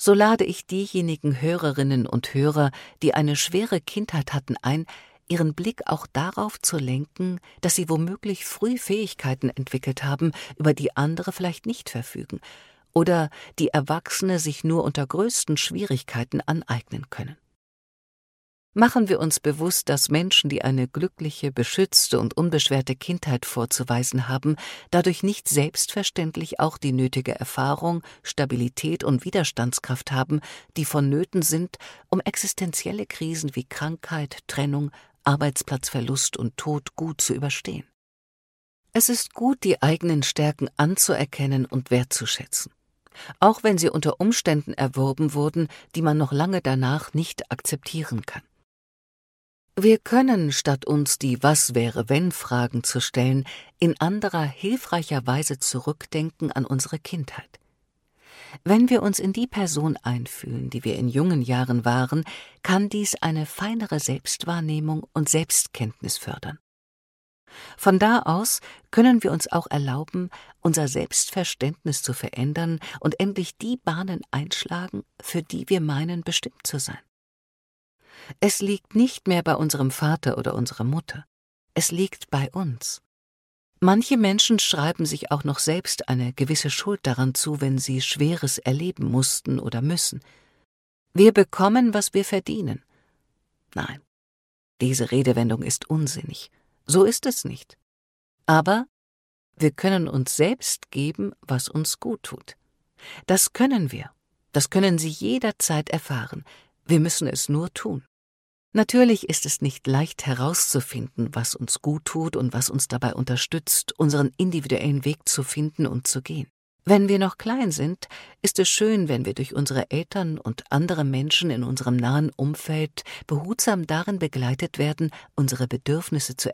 So lade ich diejenigen Hörerinnen und Hörer, die eine schwere Kindheit hatten, ein, ihren Blick auch darauf zu lenken, dass sie womöglich früh Fähigkeiten entwickelt haben, über die andere vielleicht nicht verfügen, oder die Erwachsene sich nur unter größten Schwierigkeiten aneignen können. Machen wir uns bewusst, dass Menschen, die eine glückliche, beschützte und unbeschwerte Kindheit vorzuweisen haben, dadurch nicht selbstverständlich auch die nötige Erfahrung, Stabilität und Widerstandskraft haben, die vonnöten sind, um existenzielle Krisen wie Krankheit, Trennung, Arbeitsplatzverlust und Tod gut zu überstehen. Es ist gut, die eigenen Stärken anzuerkennen und wertzuschätzen, auch wenn sie unter Umständen erworben wurden, die man noch lange danach nicht akzeptieren kann. Wir können, statt uns die Was-wäre-wenn-Fragen zu stellen, in anderer, hilfreicher Weise zurückdenken an unsere Kindheit. Wenn wir uns in die Person einfühlen, die wir in jungen Jahren waren, kann dies eine feinere Selbstwahrnehmung und Selbstkenntnis fördern. Von da aus können wir uns auch erlauben, unser Selbstverständnis zu verändern und endlich die Bahnen einschlagen, für die wir meinen, bestimmt zu sein. Es liegt nicht mehr bei unserem Vater oder unserer Mutter. Es liegt bei uns. Manche Menschen schreiben sich auch noch selbst eine gewisse Schuld daran zu, wenn sie Schweres erleben mussten oder müssen. Wir bekommen, was wir verdienen. Nein, diese Redewendung ist unsinnig. So ist es nicht. Aber wir können uns selbst geben, was uns gut tut. Das können wir. Das können Sie jederzeit erfahren. Wir müssen es nur tun. Natürlich ist es nicht leicht herauszufinden, was uns gut tut und was uns dabei unterstützt, unseren individuellen Weg zu finden und zu gehen. Wenn wir noch klein sind, ist es schön, wenn wir durch unsere Eltern und andere Menschen in unserem nahen Umfeld behutsam darin begleitet werden, unsere Bedürfnisse zu